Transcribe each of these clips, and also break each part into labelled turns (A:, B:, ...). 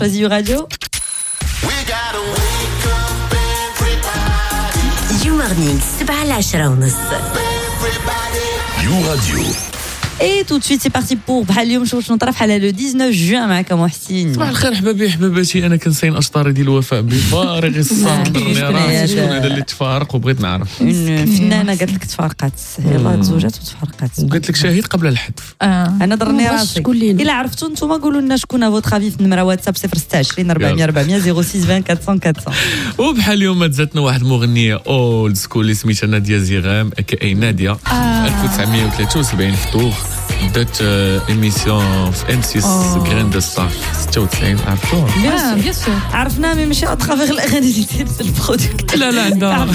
A: Vas-y Radio.
B: You Morning 7-10
C: You Radio.
A: Et tout de suite, c'est parti pour بحال اليوم شنو طرف على le 19 juin معك محسن.
D: صباح الخير حبابي حباباتي، انا كنسين اشطاري ديال الوفاء بفارغ الصبر. شكون هذا اللي تفارق وبغيت نعرف؟
A: فنانه قالت لك تفارقات، يلاه تزوجات وتفارقات
D: وقالت لك شهيد قبل الحذف.
A: انا ضرني راسي. الا عرفتوا نتوما قولوا لنا شكون فوتر افي في النمره واتساب 026 400 400 06 20 400.
D: وبحال اليوم تزاتنا واحد المغنيه اولد سكول اللي سميتها ناديه زيغام اي ناديه 1973 في طوخ. بدات ايميسيون في ام 6 غرين دو ستار 96 عرفتوها؟
A: بيان سور عرفنا مي ماشي اترافيغ الاغاني اللي دير البرودكت.
D: لا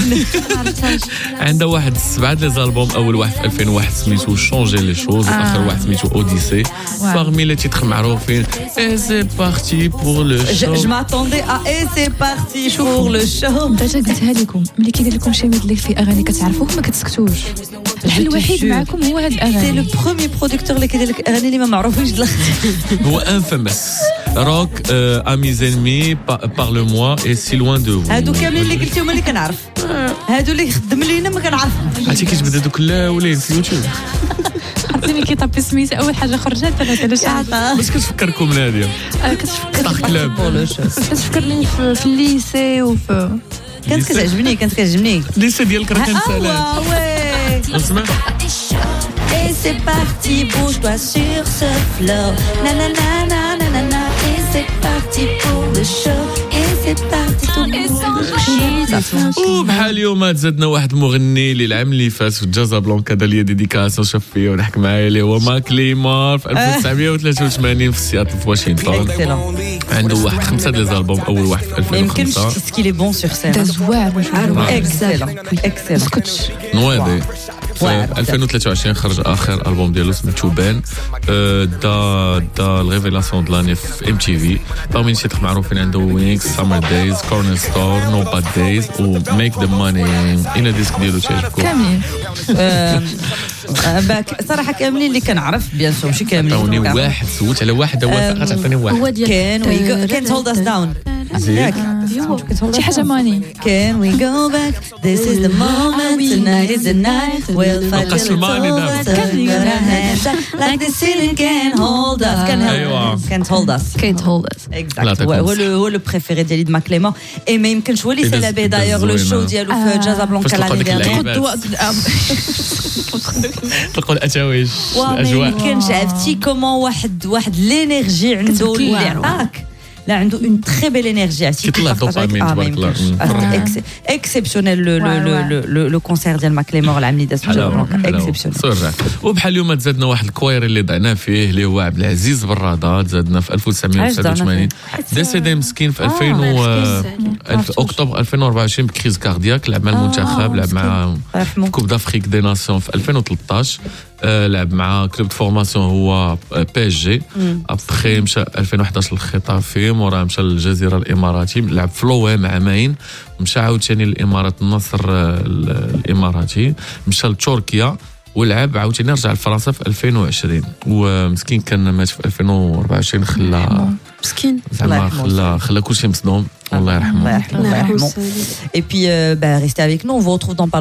D: عندها واحد 7 لي زالبوم. اول واحد في 2001 سميتو شونجي لي شوز، واخر واحد سميتو اوديسي. باغمي لي تيتر معروفين اي سي بارتي بور لو شو.
A: جو ماتوندي اي سي بارتي بور لو شو.
E: ديجا قلتها لكم ملي كيدير لكم شي ميدلي في اغاني كتعرفوه ما كتسكتوش. الحل الوحيد معكم هو هاد الاغاني.
A: سي لو بروميير برودكتور اللي كيدير لك اغاني اللي ما معروفينش
D: هو انفامس روك امي زينمي بارلو موا اي سي لوان دو.
A: هادو كاملين اللي قلتيهم اللي كنعرف، هادو اللي خدم لينا ما كنعرفهمش.
D: عرفتي كيتبدا دوك الاولين في يوتيوب.
E: عرفتيني كيطابي سميتها اول حاجه خرجت انا
D: باش كتفكركم ناديه؟
E: كتفكرني كتفكرني في الليسي وفي
A: كانت كتعجبني
D: الليسي ديالك راه كان سلام. اسمع
A: Et c'est parti, bouge-toi sur ce floor. Na na na na na na na. Et c'est parti pour le show. Et c'est parti tout le monde.
D: وبحال اليوم تزادنا واحد المغني اللي العام اللي فات في الجازا بلانكا دار لي ديديكاسيون شاف فيا ونحك معايا اللي هو ماك ليمار في 1983 في سياتل في واشنطن. عنده واحد 5 ديال الالبوم. اول واحد في 2005.
A: ما يمكنش كيسكيلي بون سور سين.
E: زوار
A: اكسلون
D: نوادي. في 2023 خرج اخر البوم ديالو سميتو بان. دا الريفيلاسيون دو لاني في ام تي في. باغمي شي تخ معروفين عنده وينكس سامر دايز كورنر ستور نو باد دايز وميك ذا ماني. الى ديسك ديالو تعجبكم
E: كاملين؟
A: صراحه كاملين اللي كنعرف بيان سور ماشي كاملين.
D: عطوني واحد سولت على واحد غتعطيني واحد.
A: كان هولد اس داون
E: شي حاجه ماني.
A: Can we go back? This is the moment. Tonight is the night. We'll fight till it's over. Like the ceiling can't hold us. Can't hold us.
E: Can't hold us.
A: Exact. هو لو بريفيري ديالي د ماكليمون. اي ما يمكنش هو اللي سالابي دايوغ لو شو ديالو في جازا بلانكا لاني ديالو.
D: تلقوا الاتاويج
A: الاجواء. ما يمكنش عرفتي كومون واحد لينيرجي عنده اللي عطاك. لا عنده اون تري بيل انرجي.
D: كيطلع دوبامين تبارك الله.
A: اكسبسيونيل لو كونسير ديال ماكليمور العام اللي داز في جازا بلانكا اكسبسيونيل.
D: وبحال اليوم تزادنا واحد الكوير اللي ضعنا فيه اللي هو عبد العزيز براده. تزادنا في 1989 ديسيدي مسكين في 2000 اكتوبر 2024 بكريز كاردياك. لعب مع المنتخب، لعب مع كوب دافريك دي ناسيون في 2013. لعب مع كلوب فورماسيون هو بي اس جي. ابخي مشى 2011 للخطافي، مورا مشى للجزيره الاماراتي. لعب في لوام عامين. مشى عاوتاني للامارات النصر الاماراتي. مشى لتركيا ولعب عاوتاني رجع لفرنسا في 2020. ومسكين كان مات في 2024. خلى
E: مسكين
D: زعما خلى كلشي مصدوم. الله يرحمه.
A: Et puis restez avec nous, on vous retrouve dans